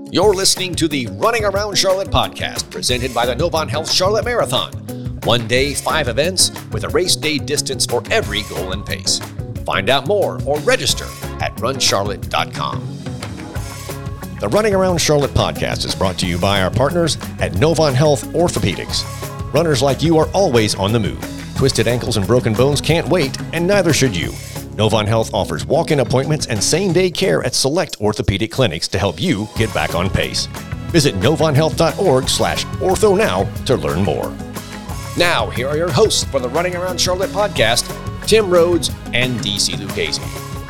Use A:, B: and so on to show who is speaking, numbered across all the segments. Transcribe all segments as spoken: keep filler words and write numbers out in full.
A: You're listening to the Running Around Charlotte podcast, presented by the Novant Health Charlotte Marathon. One day, five events, with a race day distance for every goal and pace. Find out more or register at run charlotte dot com. The Running Around Charlotte podcast is brought to you by our partners at Novant Health Orthopedics. Runners like you are always on the move. Twisted ankles and broken bones can't wait, and neither should you. Novant Health offers walk-in appointments and same-day care at select orthopedic clinics to help you get back on pace. Visit novant health dot org slash ortho now to learn more. Now, here are your hosts for the Running Around Charlotte podcast, Tim Rhodes and D C Lucchese.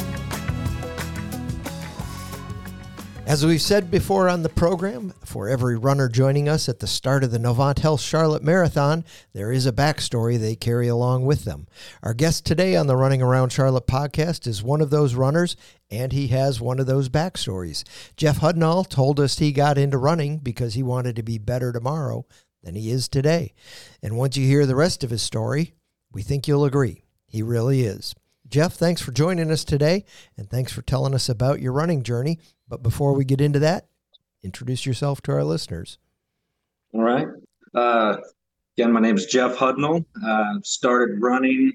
B: As we've said before on the program, for every runner joining us at the start of the Novant Health Charlotte Marathon, there is a backstory they carry along with them. Our guest today on the Running Around Charlotte podcast is one of those runners, and he has one of those backstories. Jeff Hudnall told us he got into running because he wanted to be better tomorrow than he is today. And once you hear the rest of his story, we think you'll agree. He really is. Jeff, thanks for joining us today, and thanks for telling us about your running journey. But before we get into that, introduce yourself to our listeners.
C: All right. Uh, again, my name is Jeff Hudnall. Uh, started running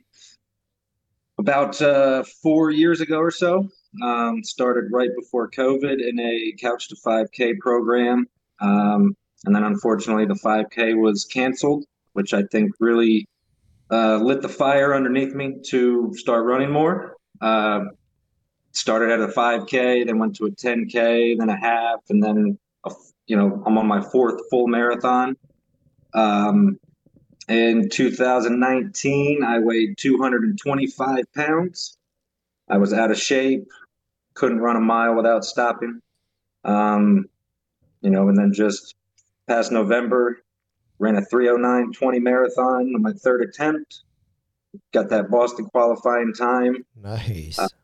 C: about uh, four years ago or so. Um, started right before COVID in a Couch to five K program. Um, and then unfortunately the five K was canceled, which I think really uh, lit the fire underneath me to start running more. Uh, Started at a five K, then went to a ten K, then a half, and then, a, you know, I'm on my fourth full marathon. Um, in two thousand nineteen, I weighed two hundred twenty-five pounds. I was out of shape, couldn't run a mile without stopping. Um, you know, and then just past November, ran a three oh nine twenty marathon on my third attempt. Got that Boston qualifying time.
B: Nice.
C: Uh,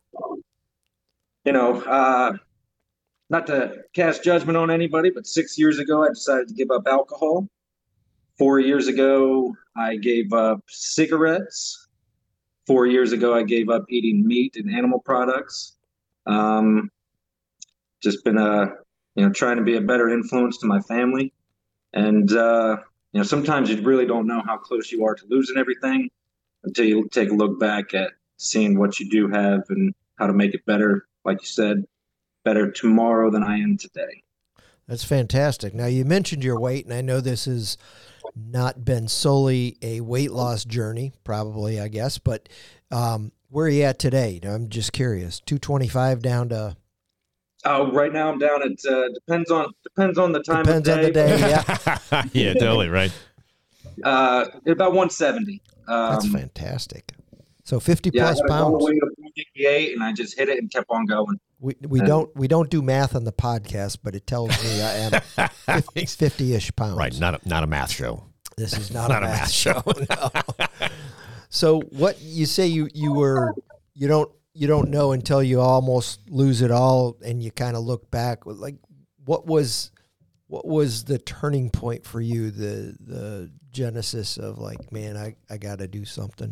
C: You know, uh, not to cast judgment on anybody, but six years ago, I decided to give up alcohol. Four years ago, I gave up cigarettes. Four years ago, I gave up eating meat and animal products. Um, just been, uh, you know, trying to be a better influence to my family. And, uh, you know, sometimes you really don't know how close you are to losing everything until you take a look back at seeing what you do have and how to make it better. Like you said, better tomorrow than I am today.
B: That's fantastic. Now, you mentioned your weight, and I know this has not been solely a weight loss journey, probably, I guess, but um, where are you at today? I'm just curious. two twenty-five down to...
C: Oh, right now I'm down at, uh, depends on depends on the time
B: depends
C: of day.
B: Depends on the day, yeah.
A: Yeah, totally, right.
C: Uh, about one seventy. Um,
B: That's fantastic. So fifty
C: yeah,
B: plus
C: I
B: pounds.
C: I weight of one eighty-eight, and I just hit it and kept on going.
B: We we
C: And,
B: don't we don't do math on the podcast, but it tells me I am fifty-ish pounds.
A: Right, not a, not a math show.
B: This is not,
A: Not
B: a
A: a
B: math
A: math
B: show. No. So what you say you you were you don't you don't know until you almost lose it all, and you kind of look back. Like, what was what was the turning point for you? The the genesis of like, man, I I got to do something.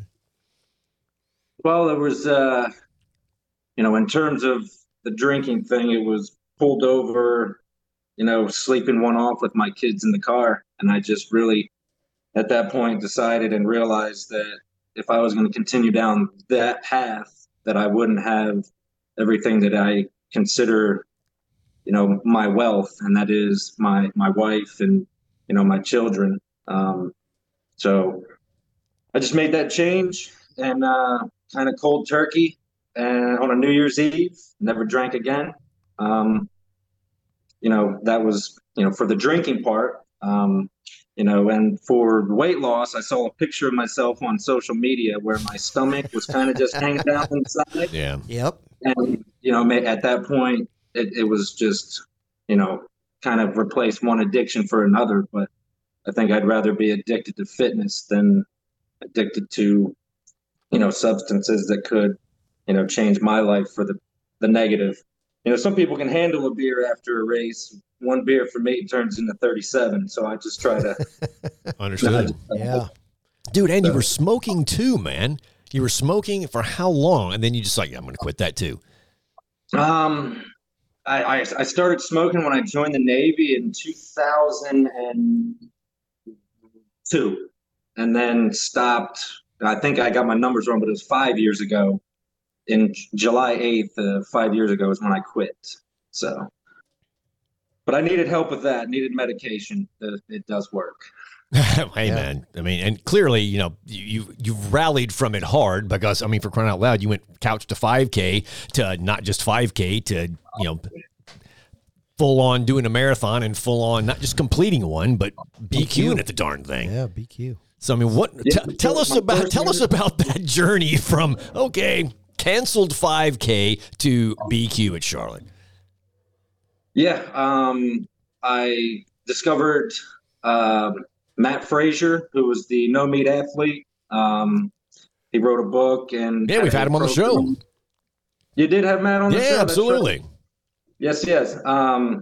C: Well, it was, uh, you know, in terms of the drinking thing, it was pulled over, you know, sleeping one off with my kids in the car. And I just really, at that point, decided and realized that if I was going to continue down that path, that I wouldn't have everything that I consider, you know, my wealth, and that is my, my wife and, you know, my children. Um, so I just made that change and, uh, kind of cold turkey, and on a New Year's Eve, never drank again. Um, you know, that was, you know, for the drinking part, um, you know, and for weight loss, I saw a picture of myself on social media where my stomach was kind of just hanging down inside.
A: Yeah.
B: Yep.
C: And, you know, at that point, it, it was just, you know, kind of replace one addiction for another. But I think I'd rather be addicted to fitness than addicted to, you know, substances that could, you know, change my life for the, the negative. You know, some people can handle a beer after a race. One beer for me turns into thirty-seven. So I just try to.
A: Understood.
B: Yeah.
A: Dude, and you were smoking too, man. You were smoking for how long? And then you just like, I'm going to quit that too.
C: Um, I, I, I started smoking when I joined the Navy in two thousand two, and then stopped. I think I got my numbers wrong, but it was five years ago. In July eighth, uh, five years ago is when I quit. So, but I needed help with that. Needed medication. It, it does work.
A: Hey, yeah. man. I mean, and clearly, you know, you you've rallied from it hard because, I mean, for crying out loud, you went couch to five K to not just five K to, you know, full on doing a marathon and full on not just completing one, but BQing at the darn thing.
B: Yeah, B Q.
A: So, I mean, what?
C: Yeah,
A: t- tell us about tell us about that journey from okay, canceled five K to B Q at Charlotte.
C: Yeah, um, I discovered. Um, Matt Frazier, who was the no meat athlete. Um, he wrote a book, and
A: yeah, we've had him on the show.
C: You did have Matt on the
A: yeah,
C: show?
A: Yeah, absolutely.
C: Right. Yes, yes. Um,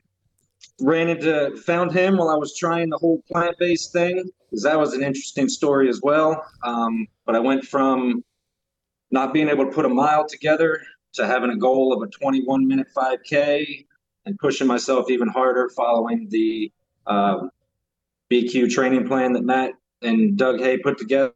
C: ran into, found him while I was trying the whole plant-based thing, because that was an interesting story as well. Um, but I went from not being able to put a mile together to having a goal of a twenty-one minute five K and pushing myself even harder following the uh, B Q training plan that Matt and Doug Hay put together,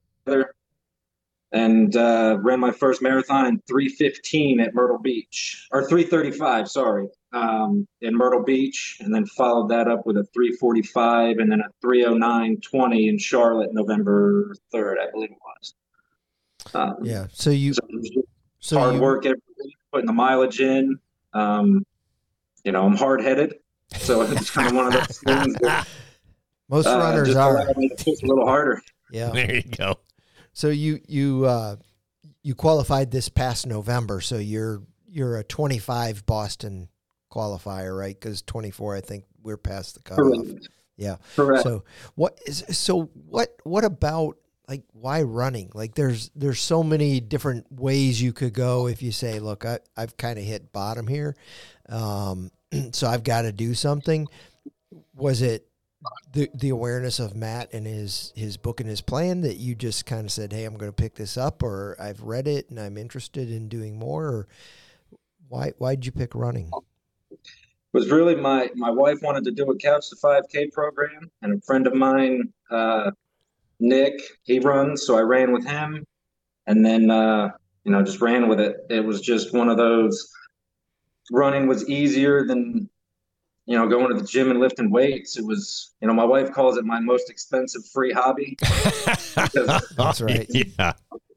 C: and uh, ran my first marathon in three fifteen at Myrtle Beach, or three thirty-five, sorry, um, in Myrtle Beach, and then followed that up with a three forty-five and then a three oh nine twenty in Charlotte, November third, I believe it was. Um,
B: yeah, so you...
C: So,
B: so
C: hard
B: you,
C: work every week, putting the mileage in. Um, you know, I'm hard-headed, so it's kind of one of those things that...
B: Most runners
C: uh,
B: are.
C: Me to push a little harder.
B: Yeah.
A: There you go.
B: So you you uh, you qualified this past November. So you're you're a twenty-five Boston qualifier, right? Because twenty-four, I think we're past the cutoff.
C: Correct.
B: Yeah.
C: Correct.
B: So what is so what what about like why running? Like there's there's so many different ways you could go if you say, look, I I've kind of hit bottom here, um, so I've got to do something. Was it the the awareness of Matt and his his book and his plan that you just kind of said, hey, I'm going to pick this up, or I've read it and I'm interested in doing more, or why why'd you pick running?
C: It was really my my wife wanted to do a couch to five K program, and a friend of mine, uh, Nick, he runs, so I ran with him, and then uh, you know just ran with it. It was just one of those. Running was easier than. You know, going to the gym and lifting weights. It was, you know, my wife calls it my most expensive free hobby.
B: That's right.
A: Yeah.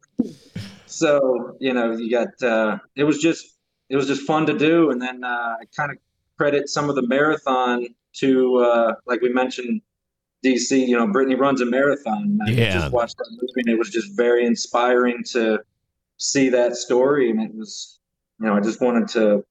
C: So, you know, you got, uh, it was just, it was just fun to do. And then uh, I kind of credit some of the marathon to, uh, like we mentioned, D C, you know, Brittany runs a marathon. I
A: yeah.
C: just watched that movie, and it was just very inspiring to see that story. And it was, you know, I just wanted to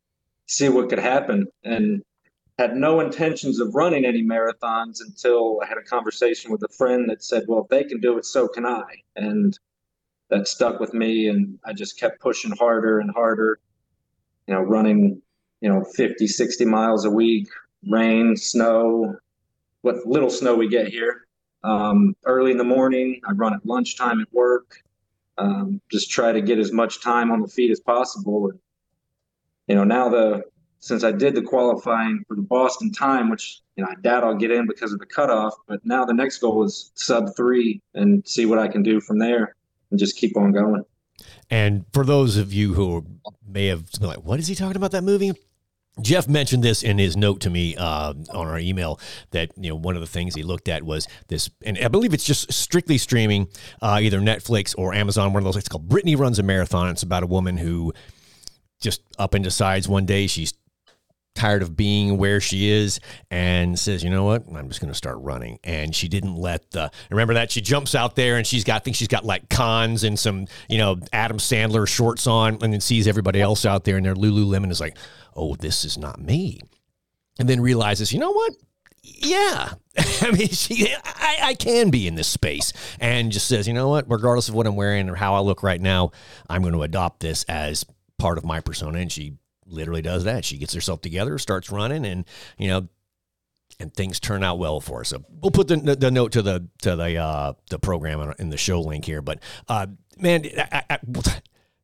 C: see what could happen. And had no intentions of running any marathons until I had a conversation with a friend that said, well, if they can do it, so can I. And that stuck with me. And I just kept pushing harder and harder, you know, running, you know, fifty, sixty miles a week, rain, snow, what little snow we get here. Um, early in the morning, I run at lunchtime at work, um, just try to get as much time on the feet as possible. And, you know, now the, since I did the qualifying for the Boston time, which, you know, I doubt I'll get in because of the cutoff, but now the next goal is sub three and see what I can do from there and just keep on going.
A: And for those of you who may have been like, what is he talking about that movie? Jeff mentioned this in his note to me uh, on our email that, you know, one of the things he looked at was this, and I believe it's just strictly streaming, uh, either Netflix or Amazon, one of those. It's called Brittany Runs a Marathon. It's about a woman who just up and decides one day she's tired of being where she is and says, you know what, I'm just going to start running. And she didn't let the, remember that? She jumps out there and she's got, I think she's got like cons and some, you know, Adam Sandler shorts on, and then sees everybody else out there in their Lululemon, is like, oh, this is not me. And then realizes, you know what? Yeah. I mean, she, I, I can be in this space, and just says, you know what, regardless of what I'm wearing or how I look right now, I'm going to adopt this as part of my persona. And she literally does that. She gets herself together, starts running, and, you know, and things turn out well for her. So we'll put the, the, the note to the, to the, uh, the program in the show link here, but, uh, man, I, I,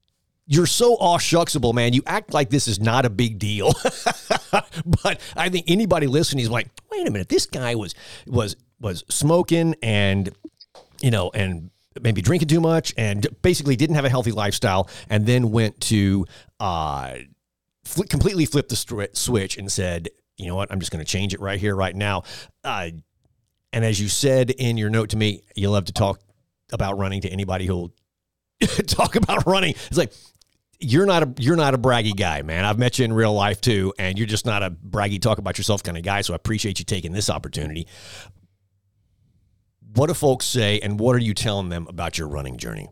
A: you're so aw shucksable, man. You act like this is not a big deal. But I think anybody listening is like, wait a minute, this guy was was was smoking and, you know, and maybe drinking too much and basically didn't have a healthy lifestyle, and then went to uh, fl- completely flip the st- switch and said, you know what, I'm just going to change it right here, right now. Uh, and as you said in your note to me, you love to talk about running to anybody who'll talk about running. It's like, you're not a you're not a braggy guy, man. I've met you in real life too, and you're just not a braggy, talk about yourself kind of guy. So I appreciate you taking this opportunity. What do folks say, and what are you telling them about your running journey?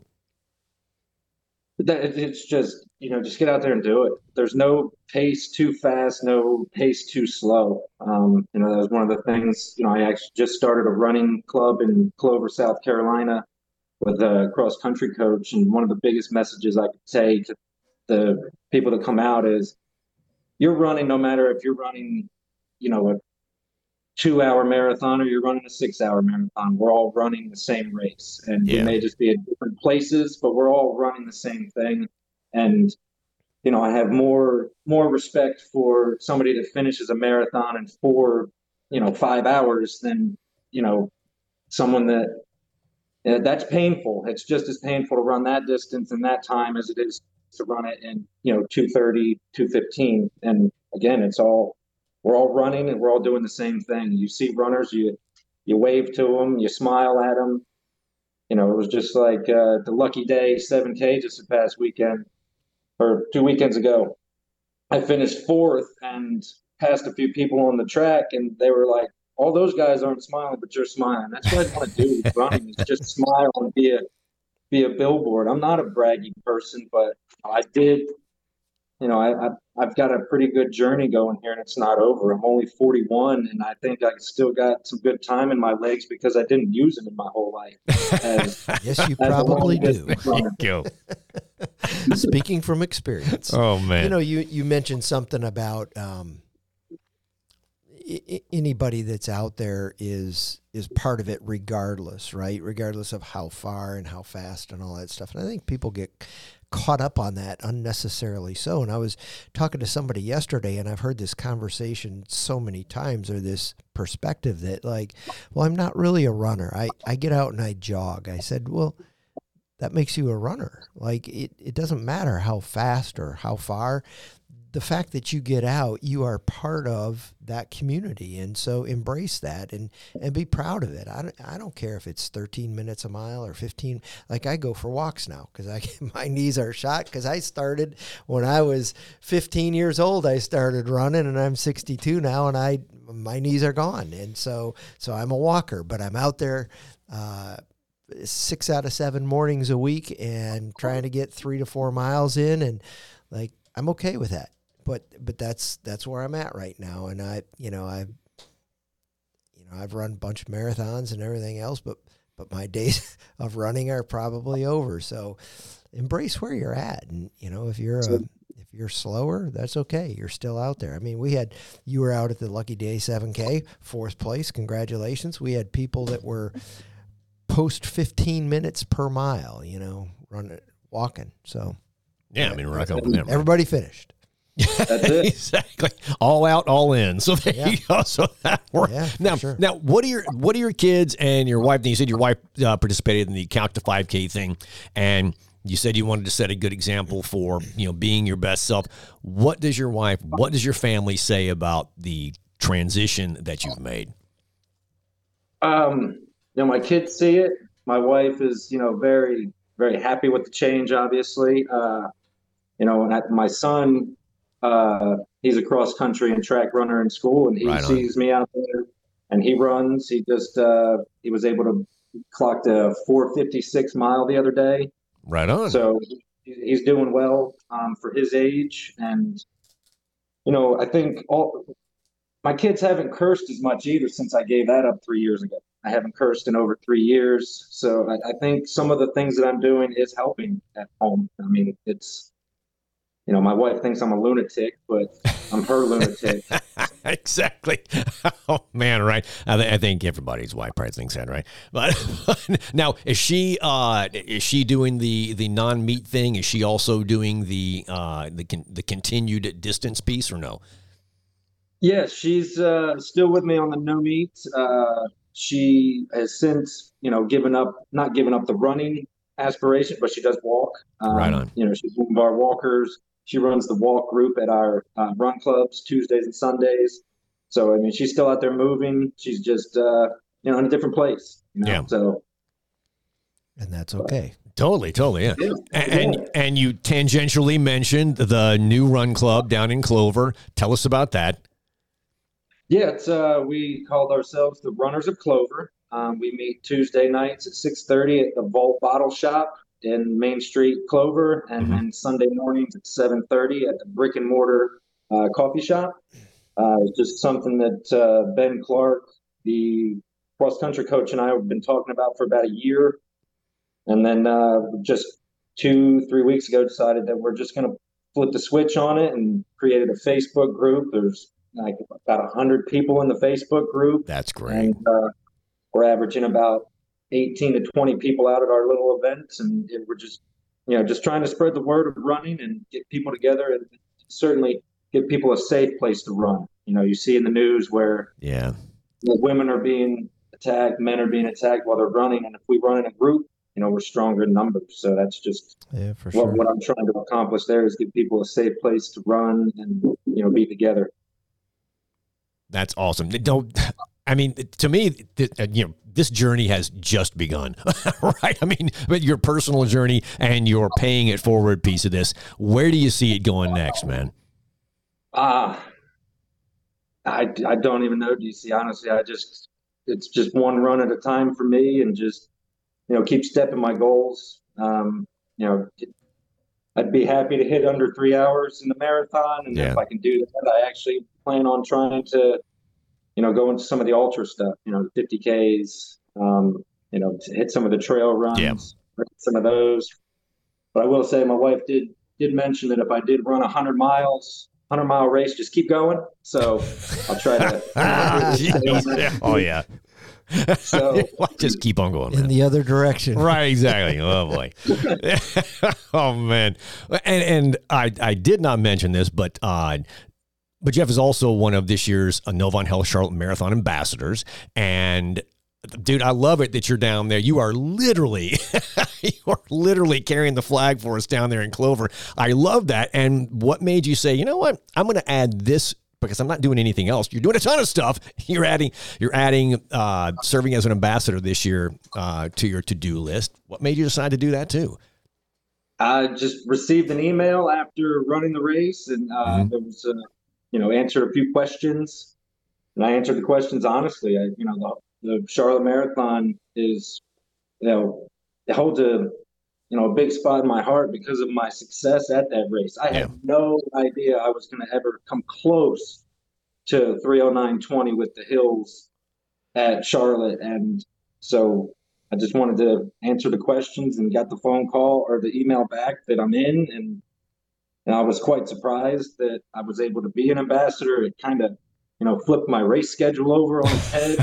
C: That it's just, you know, just get out there and do it. There's no pace too fast, no pace too slow. Um, you know, that was one of the things. You know, I actually just started a running club in Clover, South Carolina, with a cross country coach, and one of the biggest messages I could say to the people that come out is, you're running no matter if you're running, you know, a two hour marathon or you're running a six hour marathon. We're all running the same race, and yeah. we may just be at different places, but we're all running the same thing. And, you know, I have more, more respect for somebody that finishes a marathon in four, you know, five hours than, you know, someone that, uh, that's painful. It's just as painful to run that distance in that time as it is to run it in, you know, two thirty, two fifteen. And again, it's all, we're all running and we're all doing the same thing. You see runners, you, you wave to them, you smile at them. You know, it was just like uh, the Lucky Day seven K just the past weekend or two weekends ago. I finished fourth and passed a few people on the track, and they were like, all those guys aren't smiling, but you're smiling. That's what I want to do with running, is just smile and be a, be a billboard. I'm not a braggy person, but I did, you know, I, I, I've got a pretty good journey going here, and it's not over. I'm only forty-one, and I think I still got some good time in my legs because I didn't use them in my whole life. As,
B: yes, you probably do.
A: Go.
B: Speaking from experience.
A: Oh, man.
B: You know, you, you mentioned something about um, I- anybody that's out there is is part of it regardless, right? Regardless of how far and how fast and all that stuff. And I think people get caught up on that unnecessarily so. And I was talking to somebody yesterday, and I've heard this conversation so many times, or this perspective that, like, well, I'm not really a runner. I, I get out and I jog. I said, well, that makes you a runner. Like, it, it doesn't matter how fast or how far. The fact that you get out, you are part of that community. And so embrace that and, and be proud of it. I don't, I don't care if it's thirteen minutes a mile or fifteen. Like, I go for walks now because I my knees are shot, because I started when I was fifteen years old. I started running, and I'm sixty-two now, and I my knees are gone. And so so I'm a walker, but I'm out there uh, six out of seven mornings a week and trying to get three to four miles in, and like, I'm okay with that. But but that's that's where I'm at right now, and I you know I you know I've run a bunch of marathons and everything else, but but my days of running are probably over. So embrace where you're at, and you know if you're a, if you're slower, that's okay. You're still out there. I mean, we had you were out at the Lucky Day seven K, fourth place. Congratulations. We had people that were post fifteen minutes per mile. You know, running walking. So
A: yeah, I mean, we're not going with them.
B: Everybody finished.
C: That's it.
A: Exactly. All out, all in. So there yeah. you go. So that worked.
B: Yeah,
A: now,
B: sure.
A: now, what are your what are your kids and your wife? You said your wife uh, participated in the Count to five K thing, and you said you wanted to set a good example for, you know, being your best self. What does your wife, what does your family say about the transition that you've made?
C: Um, you know, my kids see it. My wife is, you know, very, very happy with the change. Obviously, uh, you know, and I, my son. Uh, he's a cross country and track runner in school, and he right sees me out there and he runs. He just, uh, he was able to clock a four fifty-six mile the other day.
A: Right on.
C: So he's doing well, um, for his age. And, you know, I think all my kids haven't cursed as much either since I gave that up three years ago. I haven't cursed in over three years. So I, I think some of the things that I'm doing is helping at home. I mean, it's, you know, my wife thinks I'm a lunatic, but I'm her lunatic.
A: Exactly. Oh man, right. I, th- I think everybody's wife probably thinks that, right? But now, is she uh, is she doing the, the non meat thing? Is she also doing the uh, the con- the continued distance piece, or no?
C: Yes, she's uh, still with me on the no meat. Uh, she has since, you know, given up, not given up the running aspiration, but she does walk. Um,
A: Right on.
C: You know, she's one of our walkers. She runs the walk group at our uh, run clubs Tuesdays and Sundays. So, I mean, she's still out there moving. She's just, uh, you know, in a different place. You know?
A: Yeah.
C: So,
B: And that's okay.
A: Totally, totally, yeah.
C: Yeah.
A: And, and and you tangentially mentioned the new run club down in Clover. Tell us about that.
C: Yeah, it's uh, we called ourselves the Runners of Clover. Um, we meet Tuesday nights at six thirty at the Vault Bottle Shop in Main Street, Clover, and
A: Mhm.
C: then Sunday mornings at seven thirty at the Brick and Mortar uh, Coffee Shop. Uh, it's just something that uh, Ben Clark, the cross country coach, and I have been talking about for about a year, and then uh, just two, three weeks ago, decided that we're just going to flip the switch on it and created a Facebook group. There's like about a hundred people in the Facebook group.
A: That's great.
C: And uh, we're averaging about eighteen to twenty people out at our little events, and it, we're just, you know, just trying to spread the word of running and get people together, and certainly give people a safe place to run. You know, you see in the news where
A: Yeah.
C: you know, women are being attacked, men are being attacked while they're running, and if we run in a group, you know, we're stronger in numbers. So that's just
B: Yeah, for
C: what,
B: sure.
C: what I'm trying to accomplish there is give people a safe place to run and, you know, be together.
A: That's awesome. Don't. I mean, to me, th- you know, this journey has just begun, right? I mean, but your personal journey and your paying it forward piece of this, where do you see it going next, man?
C: Ah, I, I don't even know, D C. Honestly, I just, it's just one run at a time for me, and just, you know, keep stepping my goals. Um, you know, I'd be happy to hit under three hours in the marathon. And
A: Yeah.
C: if I can do that, I actually plan on trying to, you know, go into some of the ultra stuff, you know, the fifty Ks, um, you know, to hit some of the trail runs,
A: Yeah.
C: some of those. But I will say my wife did, did mention that if I did run a hundred miles, hundred mile race, just keep going. So I'll try to.
A: Ah, geez. Oh, yeah.
C: So
A: Just keep on going,
B: In
A: man.
B: the other direction.
A: Right, exactly. Oh boy. Oh man. And and I I did not mention this, but uh but Jeff is also one of this year's uh, Novant Health Charlotte Marathon ambassadors. And dude, I love it that you're down there. You are literally, you are literally carrying the flag for us down there in Clover. I love that. And what made you say, you know what, I'm going to add this, because I'm not doing anything else. You're doing a ton of stuff. You're adding, you're adding, uh, serving as an ambassador this year uh, to your to-do list. What made you decide to do that too?
C: I just received an email after running the race, and uh,
A: Mhm.
C: there was, uh, you know, answered a few questions, and I answered the questions honestly. I, you know, the, the Charlotte Marathon is, you know, it holds a, you know, a big spot in my heart because of my success at that race. I
A: Yeah.
C: had no idea I was going to ever come close to three oh nine twenty with the hills at Charlotte, and so I just wanted to answer the questions and got the phone call or the email back that I'm in, and and I was quite surprised that I was able to be an ambassador. It kind of, you know, flipped my race schedule over on its head.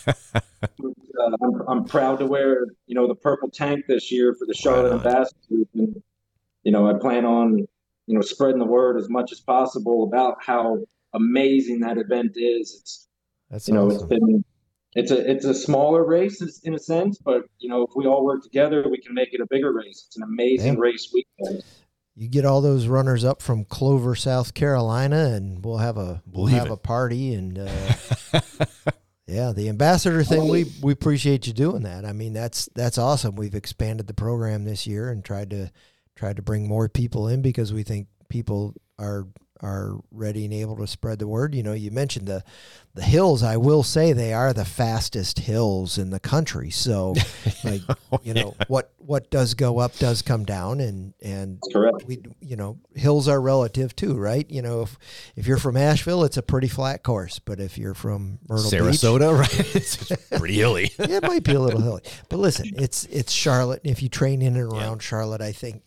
C: uh, I'm, I'm proud to wear, you know, the purple tank this year for the Charlotte
A: Right on.
C: Ambassadors, and you know, I plan on, you know, spreading the word as much as possible about how amazing that event is. It's,
B: That's
C: you know,
B: awesome.
C: it's been. It's a it's a smaller race in a sense, but you know, if we all work together, we can make it a bigger race. It's an amazing
B: Yeah.
C: race weekend.
B: You get all those runners up from Clover, South Carolina, and we'll have a we'll
A: Believe
B: have
A: it.
B: a party. And uh, yeah, the ambassador thing, we we appreciate you doing that. I mean, that's that's awesome. We've expanded the program this year and tried to tried to bring more people in because we think people are are ready and able to spread the word. You know, you mentioned the the hills. I will say they are the fastest hills in the country. So, like, you know, what what does go up does come down, and and
C: That's correct.
B: we, you know, hills are relative too, right? You know, if if you're from Asheville, it's a pretty flat course, but if you're from Myrtle
A: Sarasota, right? It's pretty hilly.
B: Beach, it might be a little hilly. But listen, it's it's Charlotte, and if you train in and around Charlotte, I think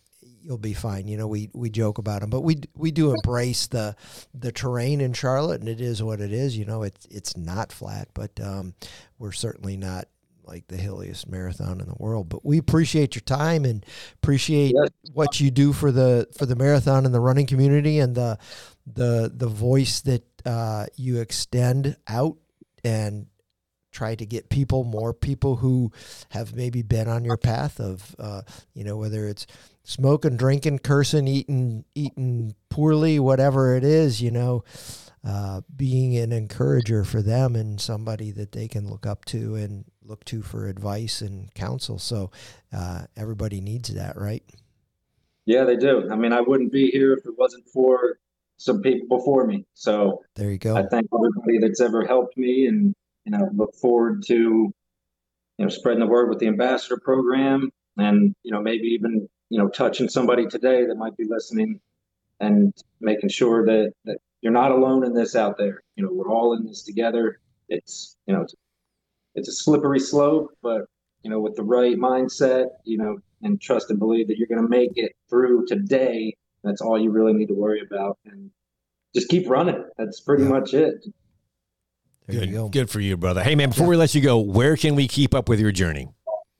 B: you'll be fine. You know, we, we joke about them, but we we do embrace the the terrain in Charlotte, and it is what it is. You know, it's it's not flat, but um, we're certainly not like the hilliest marathon in the world. But we appreciate your time and appreciate yes. what you do for the for the marathon and the running community, and the the the voice that uh, you extend out and try to get people, more people who have maybe been on your path of, uh, you know, whether it's smoking, drinking, cursing, eating, eating poorly, whatever it is, you know, uh, being an encourager for them and somebody that they can look up to and look to for advice and counsel. So uh, everybody needs that, right?
C: Yeah, they do. I mean, I wouldn't be here if it wasn't for some people before me. So
B: there you go.
C: I thank everybody that's ever helped me, and you know, look forward to, you know, spreading the word with the ambassador program, and, you know, maybe even, you know, touching somebody today that might be listening, and making sure that, that you're not alone in this out there. You know, we're all in this together. It's, you know, it's, it's a slippery slope, but, you know, with the right mindset, you know, and trust and believe that you're going to make it through today. That's all you really need to worry about. And just keep running. That's pretty
B: yeah.
C: much it.
A: There Good, go. Good for you, brother. Hey, man, before yeah. we let you go, where can we keep up with your journey?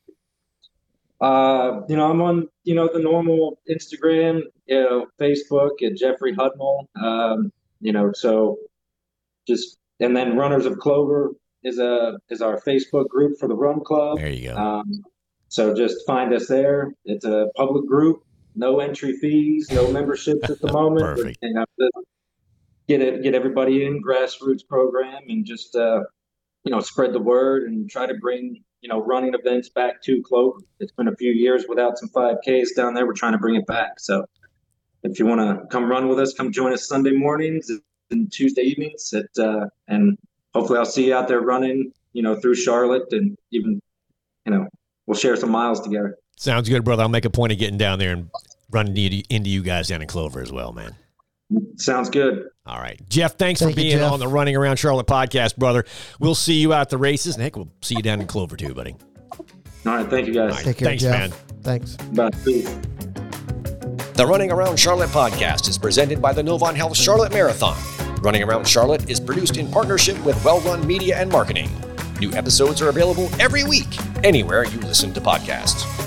C: Uh, you know, I'm on, you know, the normal Instagram, you know, Facebook at Jeffrey Hudnall. Um, you know, so just, and then Runners of Clover is a, is our Facebook group for the Run Club.
A: There you go.
C: Um, so just find us there. It's a public group, no entry fees, no memberships at the moment.
A: Perfect.
C: But, you know, get it, get everybody in, grassroots program, and just, uh, you know, spread the word and try to bring, you know, running events back to Clover. It's been a few years without some five Ks down there. We're trying to bring it back. So if you want to come run with us, come join us Sunday mornings and Tuesday evenings at, uh, and hopefully I'll see you out there running, you know, through Charlotte, and even, you know, we'll share some miles together.
A: Sounds good, brother. I'll make a point of getting down there and running into you guys down in Clover as well, man.
C: Sounds good.
A: All right. Jeff, thanks
B: Thank
A: for being
B: you, Jeff.
A: on the Running Around Charlotte podcast, brother. We'll see you out the races, and heck, we'll see you down in Clover too, buddy.
C: All right. Thank you, guys.
A: Right,
B: Take care,
A: thanks,
B: Jeff.
A: man.
B: Thanks.
C: Bye.
A: The Running Around Charlotte podcast is presented by the Novant Health Charlotte Marathon. Running Around Charlotte is produced in partnership with Well Run Media and Marketing. New episodes are available every week, anywhere you listen to podcasts.